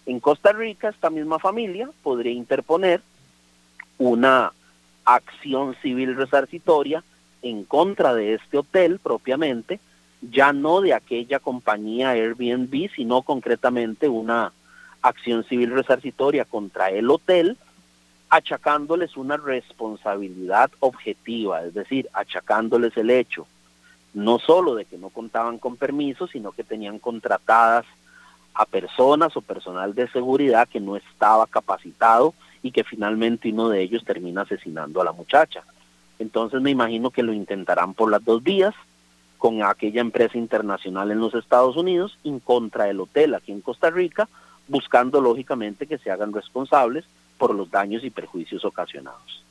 En Costa Rica, esta misma familia podría interponer una acción civil resarcitoria en contra de este hotel propiamente, ya no de aquella compañía Airbnb, sino concretamente una acción civil resarcitoria contra el hotel, achacándoles una responsabilidad objetiva, es decir, achacándoles el hecho no solo de que no contaban con permiso, sino que tenían contratadas a personas o personal de seguridad que no estaba capacitado y que finalmente uno de ellos termina asesinando a la muchacha. Entonces me imagino que lo intentarán por las dos vías, con aquella empresa internacional en los Estados Unidos, en contra del hotel aquí en Costa Rica, buscando lógicamente que se hagan responsables por los daños y perjuicios ocasionados.